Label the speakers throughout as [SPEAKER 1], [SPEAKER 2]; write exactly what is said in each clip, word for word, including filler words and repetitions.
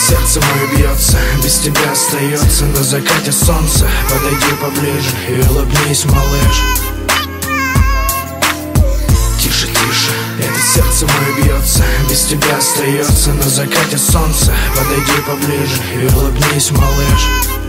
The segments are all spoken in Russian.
[SPEAKER 1] сердце мое бьется, без тебя остается. На закате солнца подойди поближе и улыбнись, малыш. Тише, тише, это сердце мое бьется, без тебя остается. На закате солнца подойди поближе и улыбнись, малыш.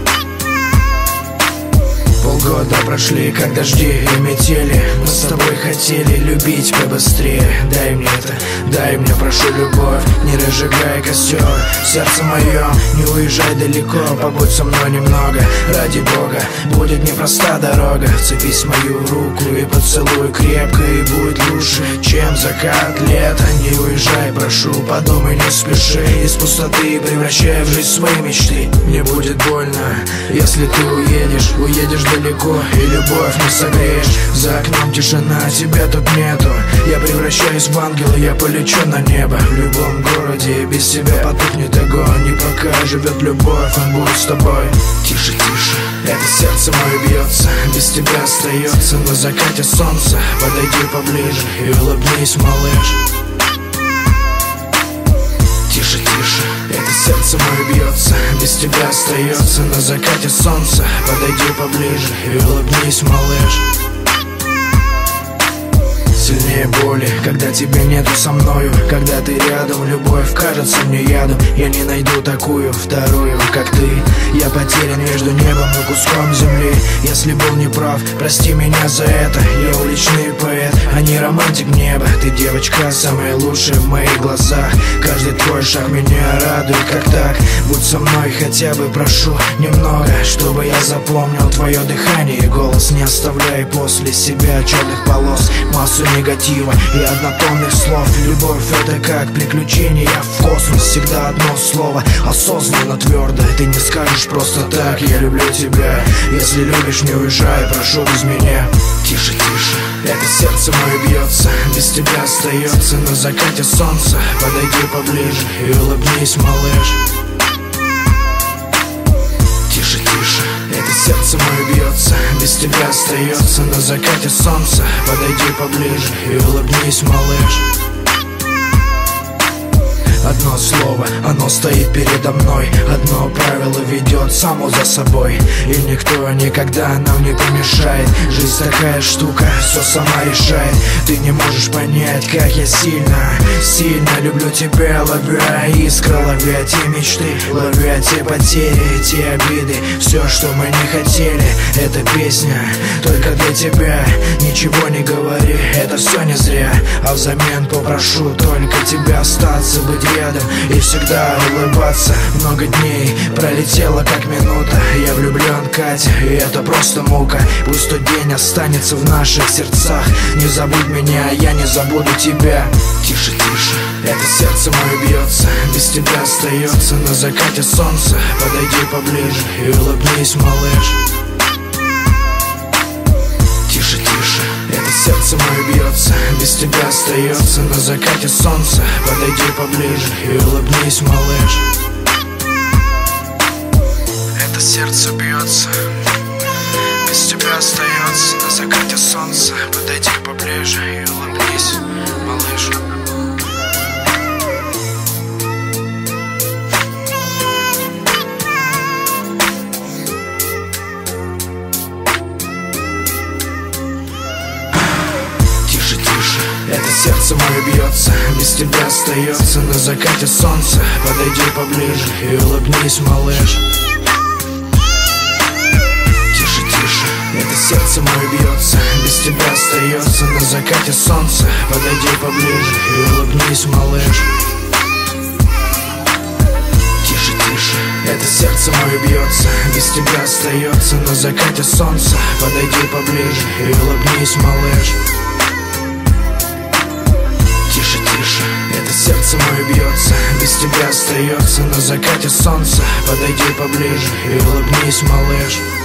[SPEAKER 1] Полгода прошли, как дожди и метели. Мы с тобой хотели любить побыстрее. Дай мне это, дай мне, прошу, любовь. Не разжигай костер, сердце мое, не уезжай далеко. Побудь со мной немного, ради Бога. Будет непроста дорога. Вцепись в мою руку и поцелуй крепко, и будет лучше, чем закат лета. Не уезжай, прошу, подумай, не спеши. Из пустоты превращай в жизнь свои мечты. Мне будет больно, если ты уедешь, уедешь далеко, и любовь не согреешь. За окном тишина, тебя тут нету. Я превращаюсь в ангела, я полечу на небо. В любом городе без тебя потухнет огонь. И пока живет любовь, он будет с тобой. Тише, тише, это сердце мое бьется, без тебя остается. На закате солнца подойди поближе и улыбнись, малыш. Тише, тише, это сердце мое бьется, без тебя остается. На закате солнца подойди поближе и улыбнись, малыш. Сильнее боли, когда тебя нету со мною. Когда ты рядом, любовь кажется мне ядом. Я не найду такую вторую, как ты. Я потерян между небом и куском земли. Если был неправ, прости меня за это. Я уличный поэт, а не романтик неба. Ты девочка, самая лучшая в моих глазах. Каждый твой шаг меня радует, как так. Будь со мной хотя бы, прошу, немного, чтобы я запомнил твое дыхание и голос. Не оставляй после себя черных полос, массу негатива и однотонных слов. Любовь — это как приключение в космос. Всегда одно слово, осознанно, твердо. Ты не скажешь просто так: я люблю тебя. Если любишь, не уезжай, прошу, без меня. Тише, тише, это сердце мое бьется, без тебя остается. На закате солнца подойди поближе и улыбнись, малыш. Тише, тише, это сердце мое бьется, без тебя остается. На закате солнца подойди поближе и улыбнись, малыш. Одно слово, оно стоит передо мной. Одно правило ведет само за собой. И никто никогда нам не помешает. Жизнь такая штука, все сама решает. Ты не можешь понять, как я сильно, сильно люблю тебя, ловя искры, ловя те мечты, ловя те потери, те обиды. Все, что мы не хотели, это песня только для тебя. Ничего не говори, это все не зря. А взамен попрошу только тебя остаться, быть рядом и всегда улыбаться. Много дней пролетело как минута. Я влюблен, Катя, и это просто мука. Пусть тот день останется в наших сердцах. Не забудь меня, а я не забуду тебя. Тише, тише, это сердце мое бьется, без тебя остается. На закате солнца подойди поближе и улыбнись, малыш. Тише, тише, это сердце мое бьется, без тебя остается. На закате солнца подойди поближе и улыбнись, малыш. Это сердце бьется, без тебя остается. На закате солнца подойди поближе и улыбнись, малыш. Это сердце мое бьется, без тебя остается. На закате солнца подойди поближе и улыбнись, малыш. Тише, тише, это сердце мое бьется, без тебя остается. На закате солнца подойди поближе и улыбнись, малыш. Тише, тише, это сердце мое бьется, без тебя остается. На закате солнца подойди поближе и улыбнись, малыш. Тише, тише, это сердце мое бьется, без тебя остается. На закате солнца подойди поближе и улыбнись, малыш.